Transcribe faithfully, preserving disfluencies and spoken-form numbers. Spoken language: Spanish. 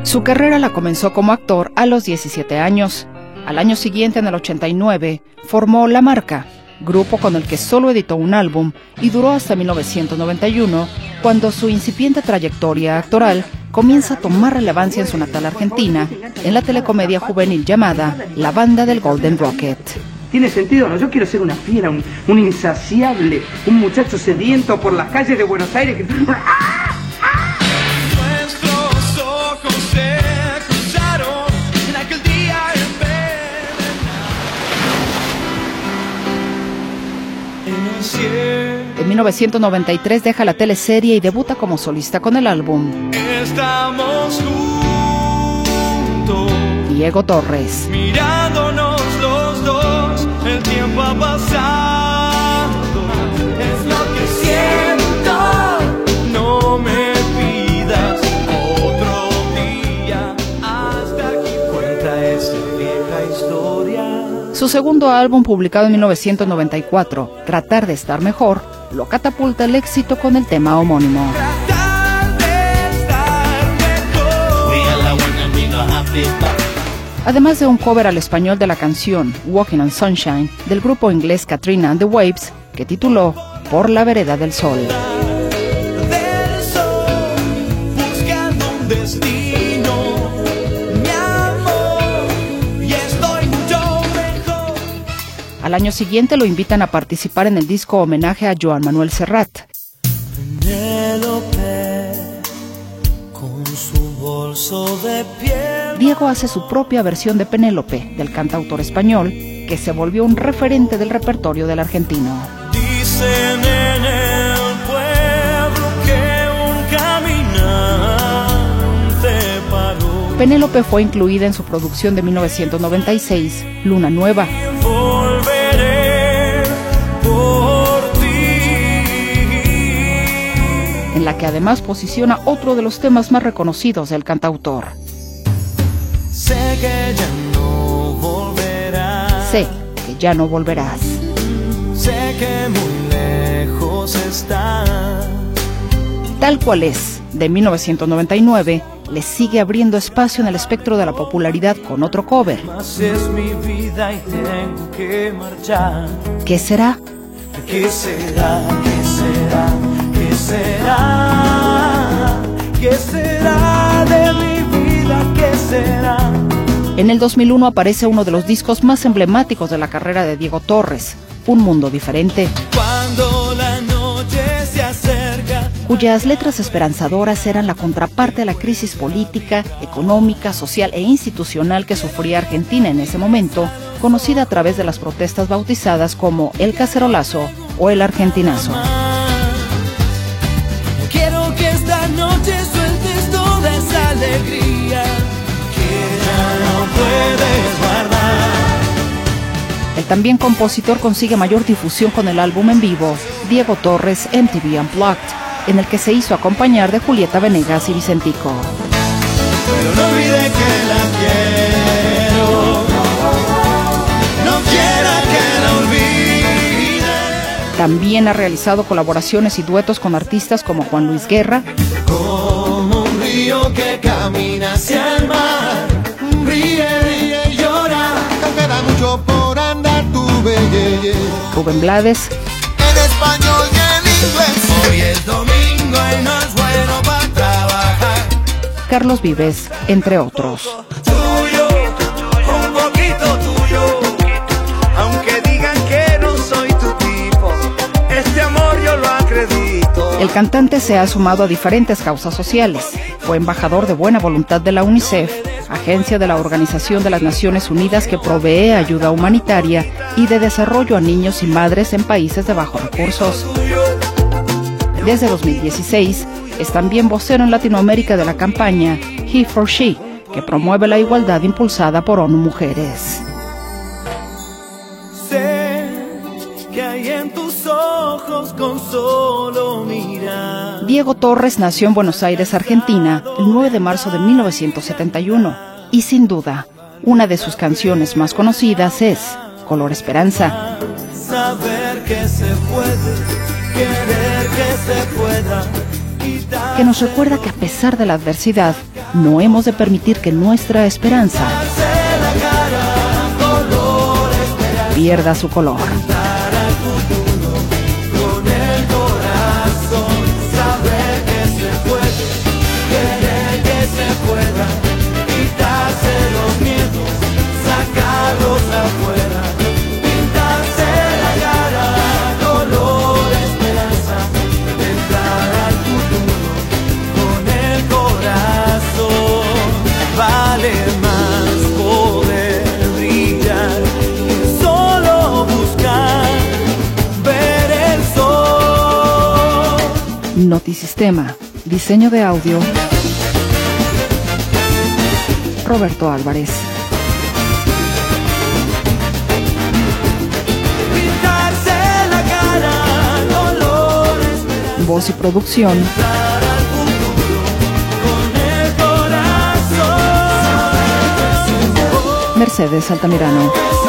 Su carrera la comenzó como actor a los diecisiete años. Al año siguiente, en el ochenta y nueve, formó La Marca, grupo con el que solo editó un álbum y duró hasta mil novecientos noventa y uno, cuando su incipiente trayectoria actoral comienza a tomar relevancia en su natal Argentina, en la telecomedia juvenil llamada La Banda del Golden Rocket. ¿Tiene sentido? No, yo quiero ser una fiera, un, un insaciable, un muchacho sediento por las calles de Buenos Aires que... ¡Ah! ¡Ah! Nuestros ojos se cruzaron en aquel día en mil novecientos noventa y tres deja la teleserie y debuta como solista con el álbum Estamos juntos, Diego Torres. Mirándonos los dos, el tiempo ha pasado, es lo que siento, no me pidas otro día, hasta aquí cuenta esa vieja historia. Su segundo álbum, publicado en mil novecientos noventa y cuatro, Tratar de estar mejor, lo catapulta al éxito con el tema homónimo. Además de un cover al español de la canción Walking on Sunshine del grupo inglés Katrina and the Waves, que tituló Por la vereda del sol. Al año siguiente lo invitan a participar en el disco homenaje a Joan Manuel Serrat. Penélope, con su bolso de piel. Diego hace su propia versión de Penélope, del cantautor español, que se volvió un referente del repertorio del argentino. Dicen en el pueblo que un caminante paró. Penélope fue incluida en su producción de mil novecientos noventa y seis, Luna Nueva. Volveré por ti. En la que además posiciona otro de los temas más reconocidos del cantautor. Sé que ya no volverás. Sé que ya no volverás. Sé que muy lejos estás. Tal cual es, de mil novecientos noventa y nueve, le sigue abriendo espacio en el espectro de la popularidad con otro cover. Mas es mi vida y tengo que marchar. ¿Qué será? ¿Qué será? ¿Qué será? ¿Qué será? ¿Qué será de mi vida? ¿Qué será? En el dos mil uno aparece uno de los discos más emblemáticos de la carrera de Diego Torres, Un Mundo Diferente. Cuando la noche se acerca, cuyas letras esperanzadoras eran la contraparte a la crisis política, económica, social e institucional que sufría Argentina en ese momento, conocida a través de las protestas bautizadas como el cacerolazo o el argentinazo. Quiero que esta noche sueltes toda esa alegría que ya no puedes guardar. El también compositor consigue mayor difusión con el álbum en vivo, Diego Torres M T V Unplugged, en el que se hizo acompañar de Julieta Venegas y Vicentico. Pero no olvide que la quiero, no quiera que la olvide. También ha realizado colaboraciones y duetos con artistas como Juan Luis Guerra, como un río que camina hacia el mar, ríe, ríe y llora, aunque da mucho por andar tu belleza. Rubén Blades, En español y en inglés. Hoy es domingo y no es bueno para trabajar. Carlos Vives, entre otros. Tuyo, un poquito tuyo. Aunque digan que no soy tu tipo, este amor yo lo acredito. El cantante se ha sumado a diferentes causas sociales. Fue embajador de buena voluntad de la UNICEF, agencia de la Organización de las Naciones Unidas que provee ayuda humanitaria y de desarrollo a niños y madres en países de bajos recursos. Desde dos mil dieciséis, es también vocero en Latinoamérica de la campaña He for She, que promueve la igualdad impulsada por ONU Mujeres. Sé que hay en tus ojos con solo mirar. Diego Torres nació en Buenos Aires, Argentina, el nueve de marzo de mil novecientos setenta y uno, y sin duda, una de sus canciones más conocidas es Color Esperanza. Saber que se puede, querer que se pueda, que nos recuerda que a pesar de la adversidad, No hemos de permitir que nuestra esperanza pierda su color. Notisistema, diseño de audio, Roberto Álvarez. Voz y producción, Mercedes Altamirano.